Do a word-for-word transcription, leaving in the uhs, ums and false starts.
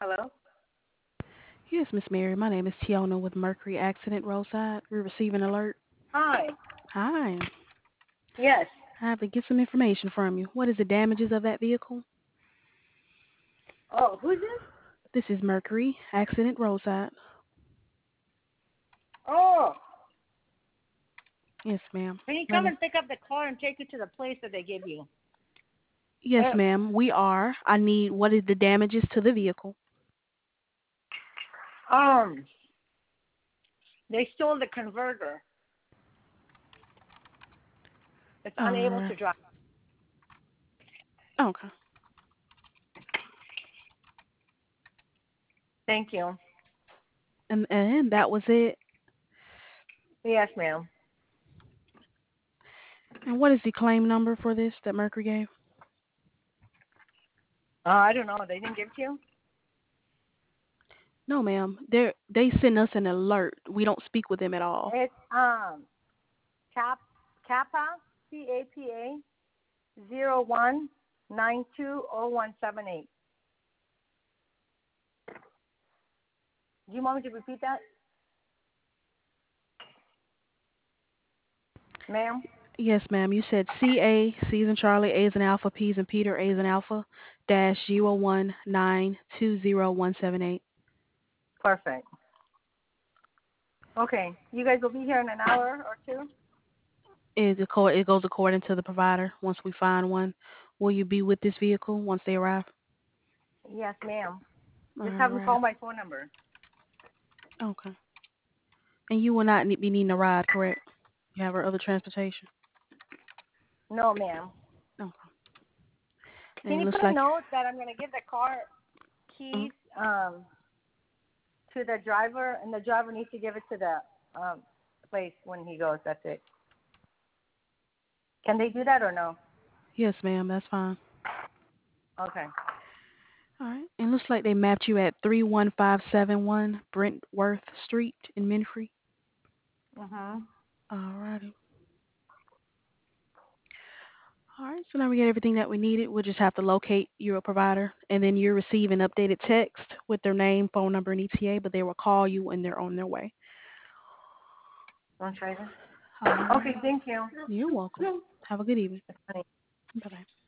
Hello? Yes, Miss Mary. My name is Tiona with Mercury Accident Roadside. We received an alert. Hi. Hi. Yes. I have to get some information from you. What is the damages of that vehicle? Oh, who's this? This is Mercury Accident Roadside. Oh, Yes, ma'am. can you Let come me. and pick up the car and take it to the place that they give you? Yes, Uh, ma'am. We are. I need. What is the damages to the vehicle? um, they stole the converter. It's unable Uh. to drive. Okay. Thank you. And and that was it. Yes, ma'am. And what is the claim number for this that Mercury gave? Uh, I don't know. They didn't give it to you? No, ma'am. They they send us an alert. We don't speak with them at all. It's um Cap Kappa C A P A zero one nine two zero one seven eight. Do you want me to repeat that, ma'am? Yes, ma'am. You said C A, C as in Charlie, A as in Alpha, P as in Peter, A as in Alpha, dash zero one nine two zero one seven eight. Perfect. Okay. You guys will be here in an hour or two? It, acco- it goes according to the provider. Once we find one, will you be with this vehicle once they arrive? Yes, ma'am. All Just have them right. call my phone number. Okay. And you will not need, be needing a ride, correct? You have our other transportation. No, ma'am. Okay. And Can it you looks put a like. note that I'm going to give the car Mm, keys um, to the driver, and the driver needs to give it to the um, place when he goes? That's it. Can they do that or no? yes, ma'am. That's fine. Okay. All right. And it looks like they mapped you at three one five seven one Brentworth Street in Menfrey. Mhm. All righty. All right, so now we get everything that we needed. We'll just have to locate your provider, and then you receive an updated text with their name, phone number, and E T A, but they will call you when they're on their way. Want to try this? All Okay. right. Thank you. You're welcome. Have a good evening. That's funny. Bye-bye.